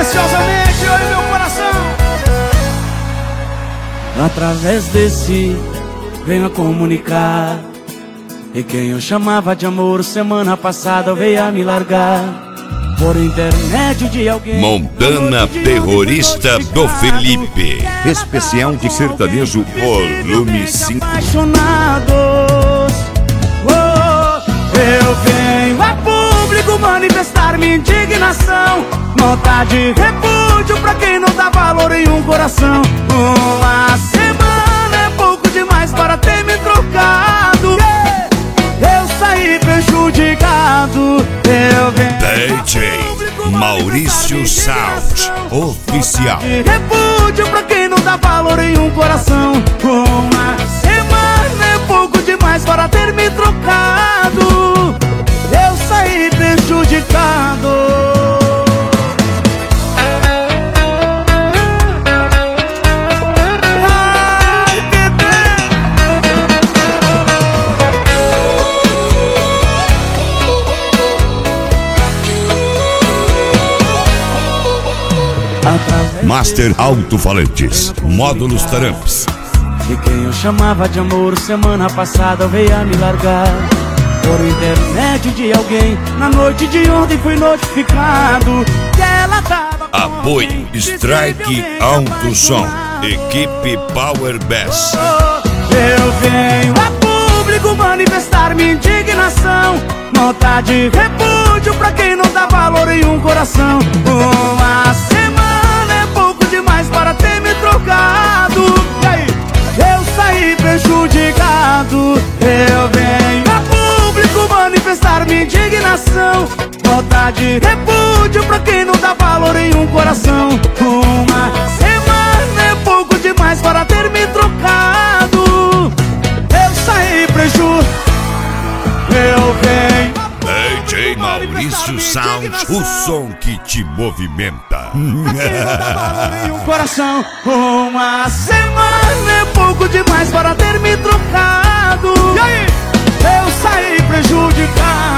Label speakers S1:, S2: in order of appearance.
S1: Silenciosamente, eu e meu coração.
S2: Através desse venho a comunicar, e quem eu chamava de amor semana passada veio a me largar. Por intermédio de alguém.
S3: Montana Terrorista do Felipe. Especial de sertanejo volume 5.
S2: Apaixonados, eu venho a público manifestar minha indignação. Nota de repúdio pra quem não dá valor em um coração. Uma semana é pouco demais para ter me trocado. Eu saí prejudicado. Eu venho
S3: DJ Maurício Sound Oficial.
S2: de repúdio pra quem não dá valor em um coração. Uma semana é pouco demais para ter me trocado. Eu saí prejudicado.
S3: Master Alto-Falantes, módulos Taramps.
S2: E quem eu chamava de amor semana passada veio a me largar. Por intermédio de alguém, na noite de ontem fui notificado que ela tava com
S3: Apoio
S2: alguém.
S3: Strike Alto Som, equipe Power Bass.
S2: Eu venho a público manifestar minha indignação. Nota de repúdio pra quem não dá valor em um coração. Uma semana é pouco demais para ter me trocado. E aí? Eu saí prejudicado. Eu venho a público manifestar minha indignação. Nota de repúdio pra quem não dá valor em um coração. Uma semana é pouco demais para ter me trocado. Eu saí prejudicado. Eu venho
S3: DJ Maurício Sound, o som que te movimenta.
S2: em um coração. Uma semana é pouco demais para ter me trocado. E aí? Eu saí prejudicado.